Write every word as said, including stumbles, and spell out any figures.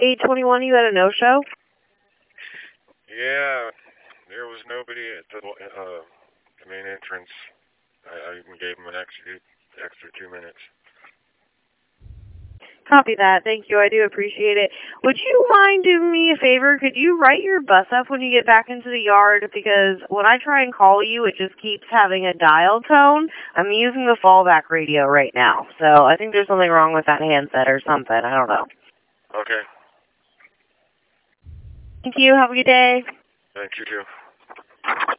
eight twenty-one, you had a no-show? Yeah, there was nobody at the, uh, the main entrance. I, I even gave him an extra, extra two minutes. Copy that. Thank you. I do appreciate it. Would you mind doing me a favor? Could you write your bus up when you get back into the yard? Because when I try and call you, it just keeps having a dial tone. I'm using the fallback radio right now. So I think there's something wrong with that handset or something. I don't know. Okay. Thank you. Have a good day. Thank you, too.